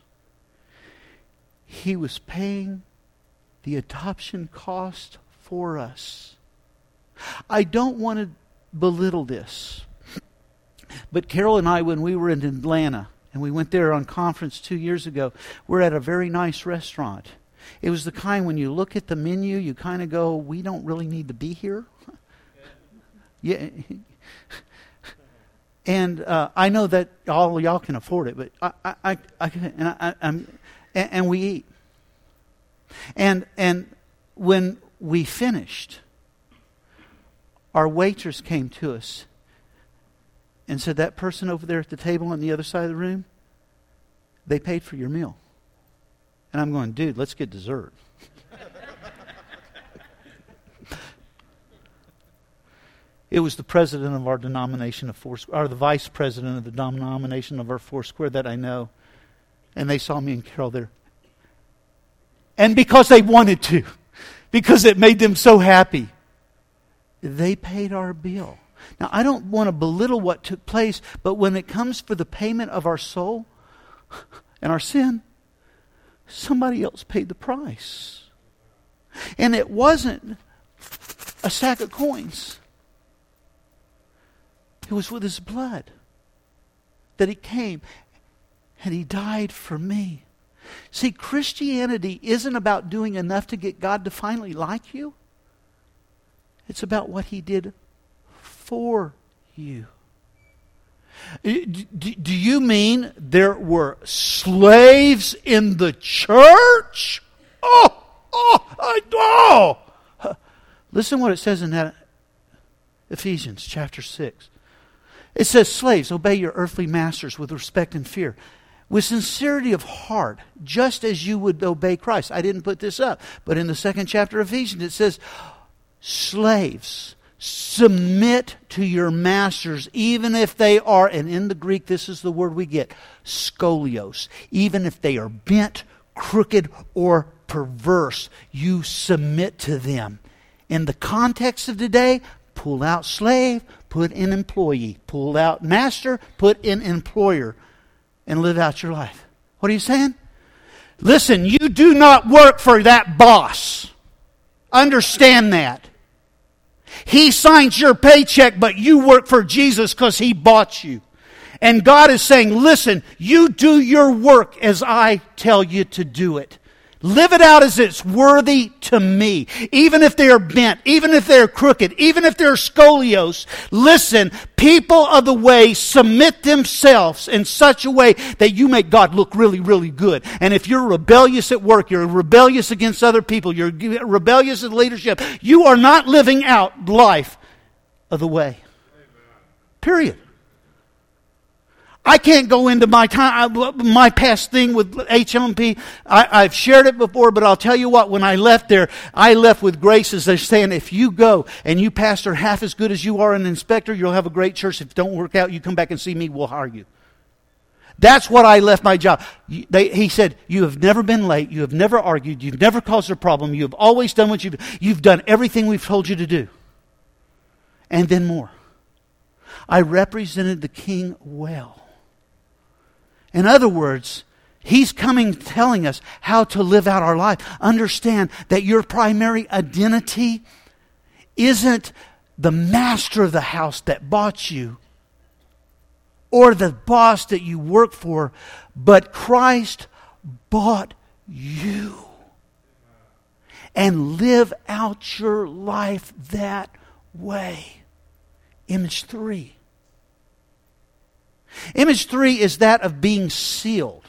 He was paying the adoption cost for us. I don't want to belittle this, but Carol and I, when we were in Atlanta, and we went there on conference 2 years ago, we're at a very nice restaurant. It was the kind when you look at the menu, you kind of go, we don't really need to be here. Yeah. And I know that all of y'all can afford it, but and we eat. And when we finished, our waitress came to us and said, that person over there at the table on the other side of the room, they paid for your meal. And I'm going, dude, let's get dessert. It was the president of our denomination of Foursquare, or the vice president of the denomination of our Foursquare that I know. And they saw me and Carol there. And because they wanted to, because it made them so happy, they paid our bill. Now, I don't want to belittle what took place, but when it comes for the payment of our soul and our sin, somebody else paid the price. And it wasn't a sack of coins. It was with His blood that He came and He died for me. See, Christianity isn't about doing enough to get God to finally like you. It's about what He did for you. Do you mean there were slaves in the church? Listen what it says in that Ephesians chapter 6. It says, slaves, obey your earthly masters with respect and fear, with sincerity of heart, just as you would obey Christ. I didn't put this up, but in the 2nd chapter of Ephesians it says, slaves, submit to your masters, even if they are, and in the Greek this is the word we get, scolios. Even if they are bent, crooked, or perverse, you submit to them. In the context of today, pull out slave, put in employee. Pull out master, put in employer. And live out your life. What are you saying? Listen, you do not work for that boss. Understand that. He signs your paycheck, but you work for Jesus because He bought you. And God is saying, listen, you do your work as I tell you to do it. Live it out as it's worthy to me. Even if they are bent, even if they're crooked, even if they're scolios. Listen, people of the way submit themselves in such a way that you make God look really, really good. And if you're rebellious at work, you're rebellious against other people, you're rebellious in leadership, you are not living out life of the way. Period. I can't go into my past thing with HMP. I've shared it before, but I'll tell you what, when I left there, I left with grace as they're saying, if you go and you pastor half as good as you are an inspector, you'll have a great church. If it don't work out, you come back and see me, we'll hire you. That's what I left my job. He said, you have never been late, you have never argued, you've never caused a problem, you have always done what you've done everything we've told you to do. And then more. I represented the King well. In other words, He's coming telling us how to live out our life. Understand that your primary identity isn't the master of the house that bought you or the boss that you work for, but Christ bought you. And live out your life that way. Image 3. Image 3 is that of being sealed.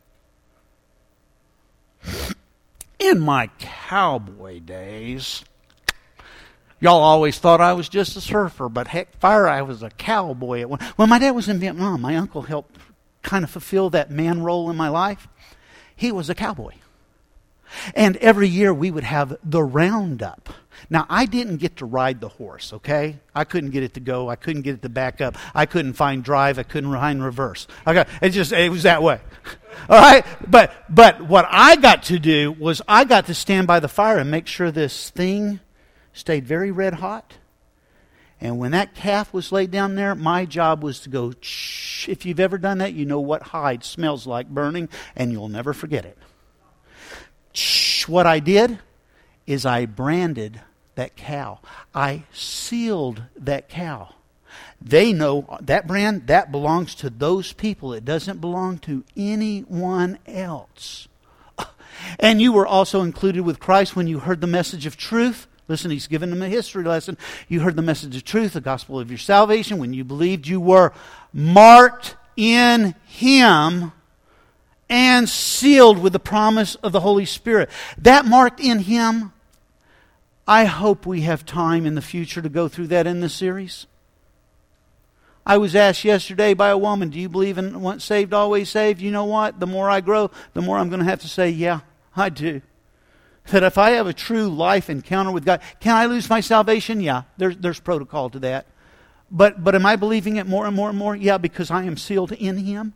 In my cowboy days, y'all always thought I was just a surfer, but heck, I was a cowboy. When my dad was in Vietnam, my uncle helped kind of fulfill that man role in my life. He was a cowboy. And every year we would have the roundup. Now, I didn't get to ride the horse, okay? I couldn't get it to go. I couldn't get it to back up. I couldn't find drive. I couldn't find reverse. Okay, it was that way. All right? But what I got to do was I got to stand by the fire and make sure this thing stayed very red hot. And when that calf was laid down there, my job was to go, shh. If you've ever done that, you know what hide smells like burning, and you'll never forget it. Shh. What I did is I branded that cow. I sealed that cow. They know that brand, that belongs to those people. It doesn't belong to anyone else. And you were also included with Christ when you heard the message of truth. Listen, He's given them a history lesson. You heard the message of truth, the gospel of your salvation. When you believed, you were marked in Him and sealed with the promise of the Holy Spirit. That marked in Him, I hope we have time in the future to go through that in this series. I was asked yesterday by a woman, do you believe in once saved, always saved? You know what? The more I grow, the more I'm going to have to say, yeah, I do. That if I have a true life encounter with God, can I lose my salvation? Yeah, there's protocol to that. But am I believing it more and more and more? Yeah, because I am sealed in Him.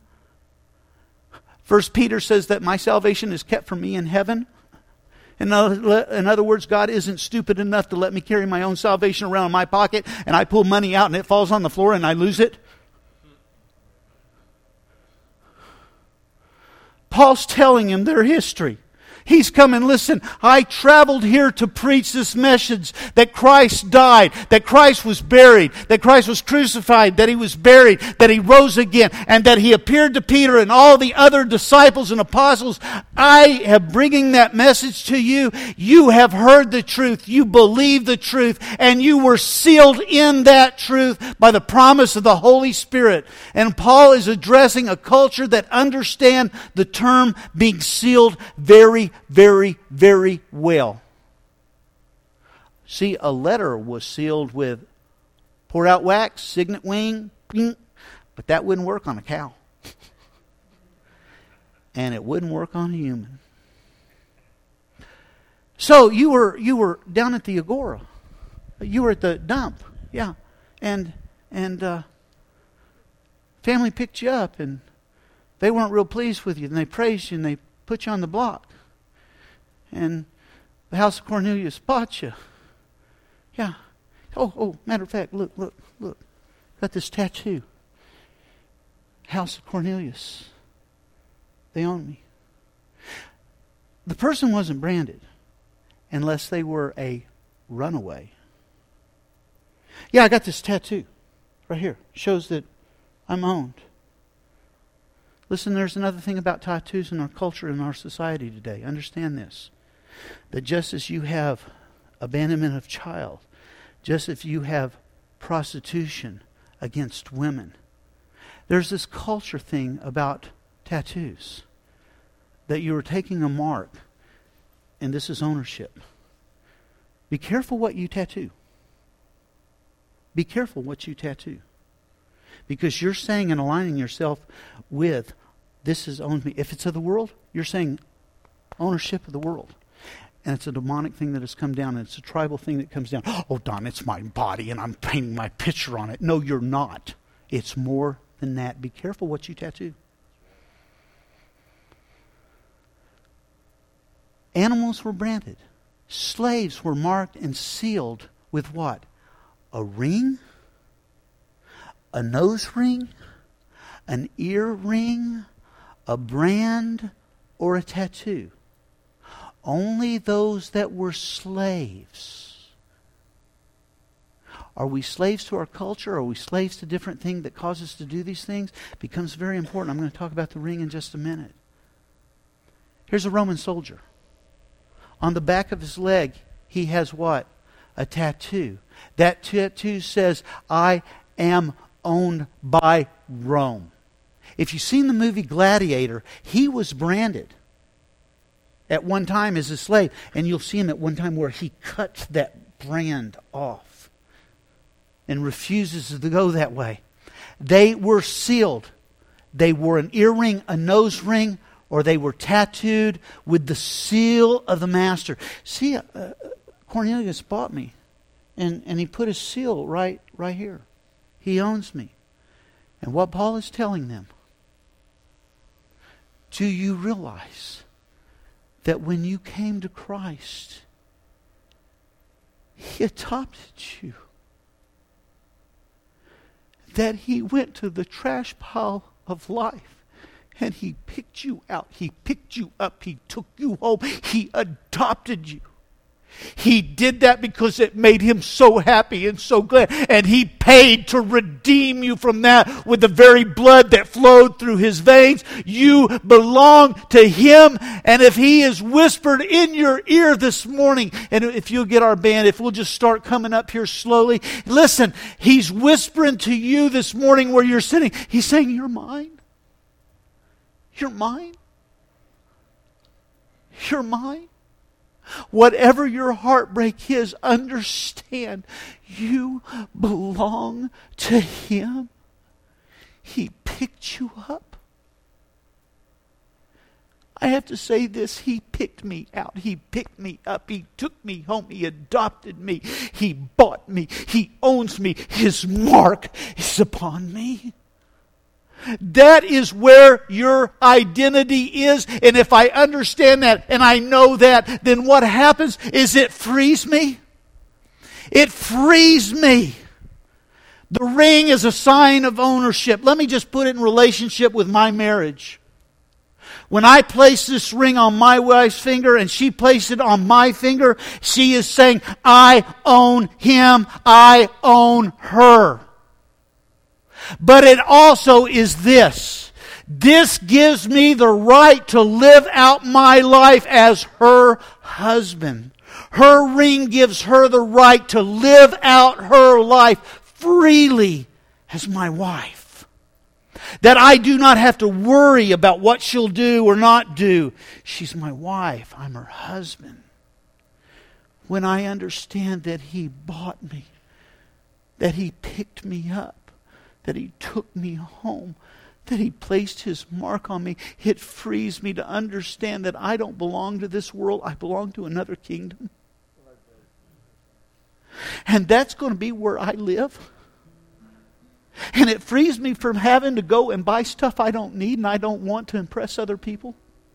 1 Peter says that my salvation is kept for me in heaven. In other words, God isn't stupid enough to let me carry my own salvation around in my pocket and I pull money out and it falls on the floor and I lose it. Paul's telling him their history. He's come and listen, I traveled here to preach this message that Christ died, that Christ was buried, that Christ was crucified, that He was buried, that He rose again, and that He appeared to Peter and all the other disciples and apostles. I am bringing that message to you. You have heard the truth. You believe the truth, and you were sealed in that truth by the promise of the Holy Spirit. And Paul is addressing a culture that understand the term being sealed very, very, very well. See, a letter was sealed with pour out wax, signet wing, but that wouldn't work on a cow. And it wouldn't work on a human. So you were down at the Agora. You were at the dump. Yeah. And family picked you up and they weren't real pleased with you and they praised you and they put you on the block. And the house of Cornelius bought you. Yeah. Oh, matter of fact, look. Got this tattoo. House of Cornelius. They own me. The person wasn't branded unless they were a runaway. Yeah, I got this tattoo right here. Shows that I'm owned. Listen, there's another thing about tattoos in our culture and our society today. Understand this. That just as you have abandonment of child, just as you have prostitution against women, there's this culture thing about tattoos. That you are taking a mark, and this is ownership. Be careful what you tattoo. Be careful what you tattoo. Because you're saying and aligning yourself with, this is owned me. If it's of the world, you're saying ownership of the world. And it's a demonic thing that has come down, and it's a tribal thing that comes down. Oh, Don, it's my body, and I'm painting my picture on it. No, you're not. It's more than that. Be careful what you tattoo. Animals were branded. Slaves were marked and sealed with what? A ring? A nose ring? An ear ring? A brand? Or a tattoo? Only those that were slaves. Are we slaves to our culture? Are we slaves to different things that cause us to do these things? It becomes very important. I'm going to talk about the ring in just a minute. Here's a Roman soldier. On the back of his leg, he has what? A tattoo. That tattoo says, I am owned by Rome. If you've seen the movie Gladiator, he was branded at one time as a slave. And you'll see him at one time where he cuts that brand off and refuses to go that way. They were sealed. They wore an earring, a nose ring, or they were tattooed with the seal of the master. See, Cornelius bought me, and he put his seal right here. He owns me. And what Paul is telling them, do you realize that when you came to Christ, He adopted you? That He went to the trash pile of life and He picked you out. He picked you up. He took you home. He adopted you. He did that because it made Him so happy and so glad. And He paid to redeem you from that with the very blood that flowed through His veins. You belong to Him. And if He is whispered in your ear this morning, and if you'll get our band, if we'll just start coming up here slowly. Listen, He's whispering to you this morning where you're sitting. He's saying, you're mine. You're mine. You're mine. Whatever your heartbreak is, understand you belong to Him. He picked you up. I have to say this, He picked me out. He picked me up. He took me home. He adopted me. He bought me. He owns me. His mark is upon me. That is where your identity is. And if I understand that and I know that, then what happens is it frees me. It frees me. The ring is a sign of ownership. Let me just put it in relationship with my marriage. When I place this ring on my wife's finger and she placed it on my finger, she is saying, I own him, I own her. But it also is this. This gives me the right to live out my life as her husband. Her ring gives her the right to live out her life freely as my wife. That I do not have to worry about what she'll do or not do. She's my wife. I'm her husband. When I understand that He bought me, that He picked me up, that He took me home, that He placed His mark on me, it frees me to understand that I don't belong to this world. I belong to another kingdom. And that's going to be where I live. And it frees me from having to go and buy stuff I don't need and I don't want to impress other people.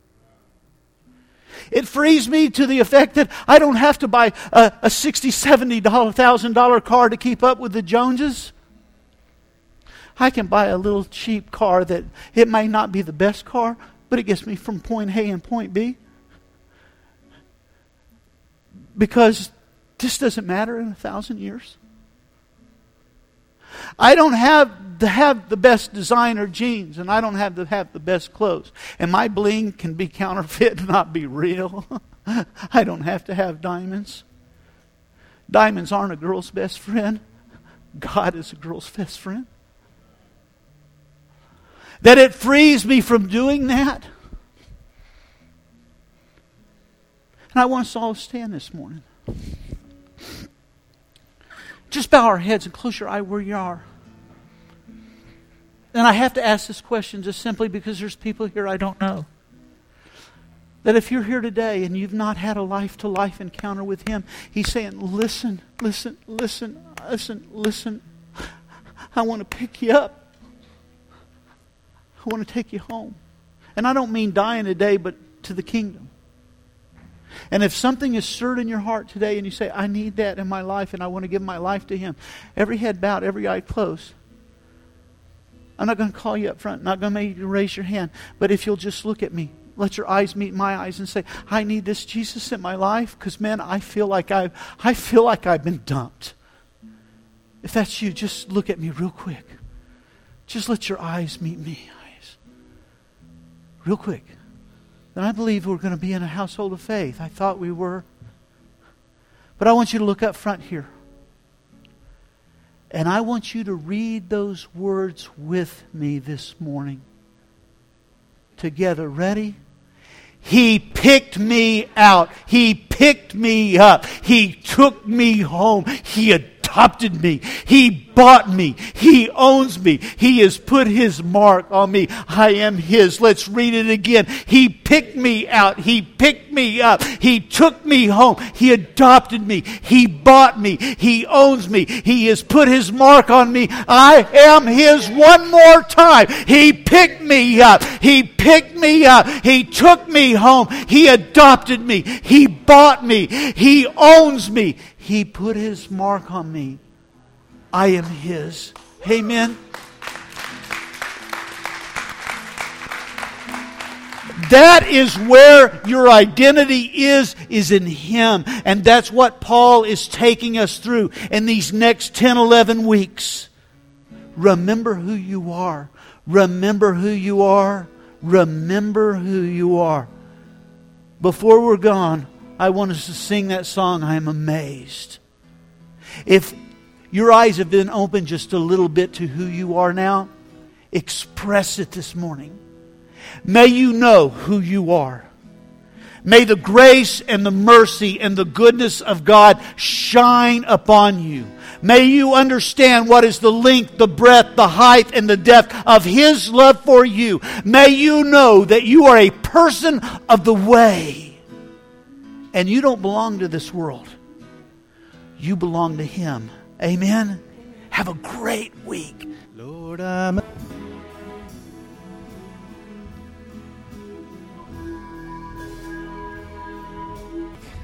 It frees me to the effect that I don't have to buy a $60,000, $70,000, $1,000 car to keep up with the Joneses. I can buy a little cheap car that it may not be the best car, but it gets me from point A and point B. Because this doesn't matter in 1,000 years. I don't have to have the best designer jeans, and I don't have to have the best clothes. And my bling can be counterfeit and not be real. I don't have to have diamonds. Diamonds aren't a girl's best friend. God is a girl's best friend. That it frees me from doing that. And I want us all to stand this morning. Just bow our heads and close your eye where you are. And I have to ask this question just simply because there's people here I don't know. That if you're here today and you've not had a life-to-life encounter with Him, He's saying, listen, listen, listen, listen, listen. I want to pick you up. I want to take you home. And I don't mean dying today, but to the kingdom. And if something is stirred in your heart today and you say, I need that in my life and I want to give my life to Him, every head bowed, every eye closed. I'm not going to call you up front, not going to make you raise your hand, but if you'll just look at me, let your eyes meet my eyes and say, I need this Jesus in my life because, man, I feel like I've been dumped. If that's you, just look at me real quick. Just let your eyes meet me. Real quick. Then I believe we're going to be in a household of faith. I thought we were. But I want you to look up front here. And I want you to read those words with me this morning. Together. Ready? He picked me out. He picked me up. He took me home. He adopted me. He bought me. He owns me. He has put His mark on me. I am His. Let's read it again. He picked me out. He picked me up. He took me home. He adopted me. He bought me. He owns me. He has put His mark on me. I am His. One more time. He picked me up. He picked me up. He took me home. He adopted me. He bought me. He owns me. He put His mark on me. I am His. Amen. That is where your identity is in Him. And that's what Paul is taking us through in these next 10, 11 weeks. Remember who you are. Remember who you are. Remember who you are. Before we're gone, I want us to sing that song, I am amazed. If your eyes have been opened just a little bit to who you are now, express it this morning. May you know who you are. May the grace and the mercy and the goodness of God shine upon you. May you understand what is the length, the breadth, the height, and the depth of His love for you. May you know that you are a person of the way. And you don't belong to this world. You belong to Him. Amen. Have a great week. Lord, I'm